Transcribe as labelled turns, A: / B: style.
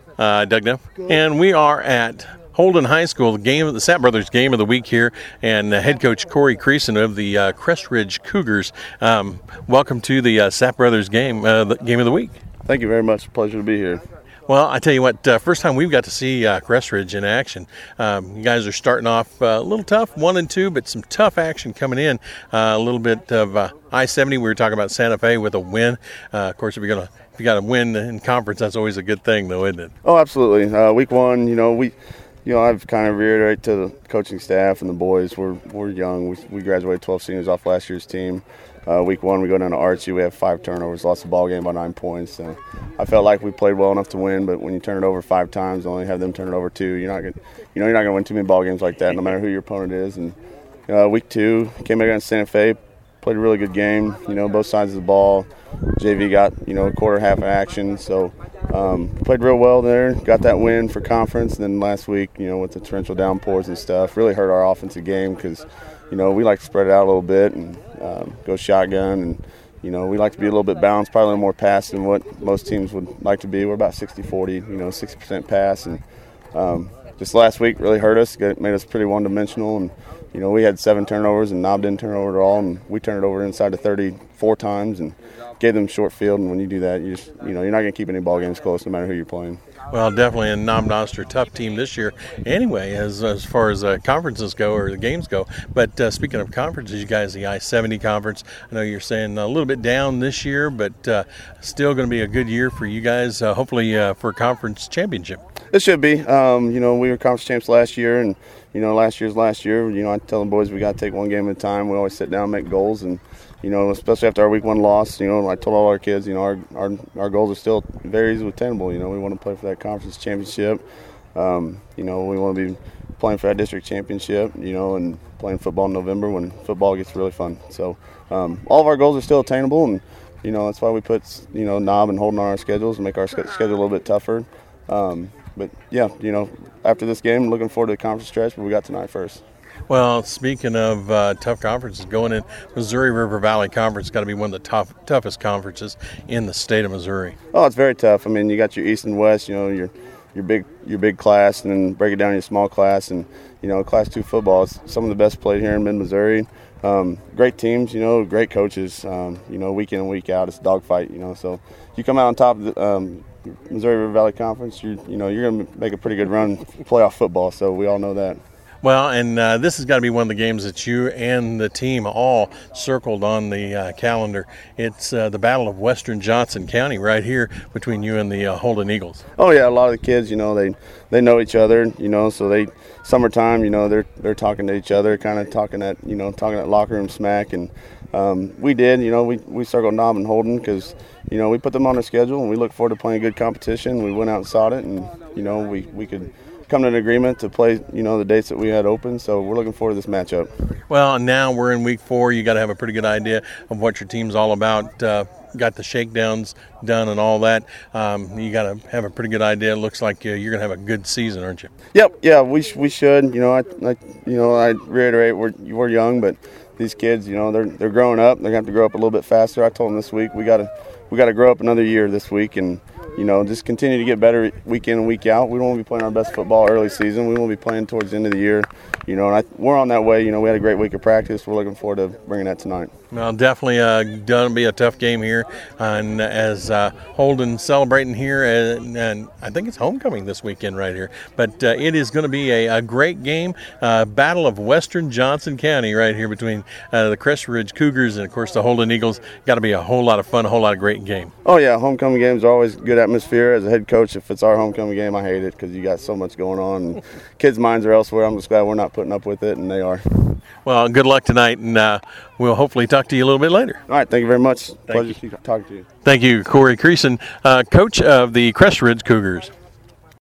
A: Doug Neff, and we are at Holden High School, the Sapp Brothers Game of the Week here, and head coach Corey Creason of the Crest Ridge Cougars. Welcome to the Sapp Brothers Game of the Week.
B: Thank you very much. Pleasure to be here.
A: Well, I tell you what, first time we've got to see Crest Ridge in action. You guys are starting off a little tough, 1-2, but some tough action coming in. A little bit of I-70. We were talking about Santa Fe with a win. Of course, if you got a win in conference, that's always a good thing, though, isn't it?
B: Oh, absolutely. Week one, I've kind of reiterated to the coaching staff and the boys. We're young. We graduated 12 seniors off last year's team. Week one, we go down to Archie. We have 5 turnovers, lost the ball game by 9 points. So I felt like we played well enough to win, but when you turn it over 5 times, only have them turn it over 2, you're not gonna win too many ball games like that, no matter who your opponent is. And week 2, came back against Santa Fe, played a really good game. Both sides of the ball. JV got a quarter half of action, so played real well there. Got that win for conference. And then last week, with the torrential downpours and stuff, really hurt our offensive game because we like to spread it out a little bit and go shotgun, and we like to be a little bit balanced, probably a little more pass than what most teams would like to be. We're about 60-40, 60% pass, and just last week really hurt us. Made us pretty one-dimensional, and we had 7 turnovers, and Knob didn't turn it over at all, and we turned it over inside of 34 times and gave them short field. And when you do that, you're not going to keep any ball games close, no matter who you're playing.
A: Well, definitely, and Knob Noster, tough team this year anyway, as far as conferences go or the games go. But speaking of conferences, you guys, the I-70 conference, I know you're saying a little bit down this year, but still going to be a good year for you guys, hopefully for a conference championship.
B: It should be. We were conference champs last year, and last year's last year. I tell the boys we got to take one game at a time. We always sit down and make goals, and especially after our week 1 loss, I told all our kids, our goals are still very easily attainable. We want to play for that conference championship. We want to be playing for that district championship, and playing football in November when football gets really fun. So all of our goals are still attainable, and that's why we put Knob and Holden on our schedules and make our schedule a little bit tougher. But yeah, after this game, looking forward to the conference stretch, but we got tonight first.
A: Well, speaking of tough conferences, going in, Missouri River Valley Conference got to be one of the toughest conferences in the state of Missouri.
B: Oh, it's very tough. I mean, you got your East and West, your big class, and then break it down in your small class, and Class 2 football is some of the best played here in mid-Missouri. Great teams, great coaches. Week in and week out, it's a dogfight. So you come out on top of the Missouri River Valley Conference, you're going to make a pretty good run playoff football. So we all know that.
A: Well, and this has got to be one of the games that you and the team all circled on the calendar. It's the Battle of Western Johnson County right here between you and the Holden Eagles.
B: Oh yeah, a lot of the kids, they know each other, so summertime, they're talking to each other, kind of talking that locker room smack, and we did, we circled Knob and Holden because we put them on our schedule and we look forward to playing good competition. We went out and sought it, and we could come to an agreement to play, the dates that we had open. So we're looking forward to this matchup.
A: Well, now we're in week 4. You got to have a pretty good idea of what your team's all about. Got the shakedowns done and all that. You got to have a pretty good idea. It looks like you're going to have a good season, aren't you?
B: Yep. Yeah, we should. I reiterate, we're young, but these kids, they're growing up. They're going to have to grow up a little bit faster. I told them this week we got to grow up another year this week, and just continue to get better week in and week out. We don't want to be playing our best football early season. We want to be playing towards the end of the year. And we're on that way. We had a great week of practice. We're looking forward to bringing that tonight.
A: Well, definitely going to be a tough game here. And as Holden celebrating here, and I think it's homecoming this weekend right here. But it is going to be a great game. Battle of Western Johnson County right here between the Crest Ridge Cougars and, of course, the Holden Eagles. Got to be a whole lot of fun, a whole lot of great game.
B: Oh, yeah. Homecoming games are always good atmosphere. As a head coach, if it's our homecoming game, I hate it because you got so much going on. And kids' minds are elsewhere. I'm just glad we're not putting up with it, and they are.
A: Well, good luck tonight, and we'll hopefully talk to you a little bit later.
B: All right, thank you very much. Pleasure talking to you.
A: Thank you, Corey Creason, coach of the Crest Ridge Cougars.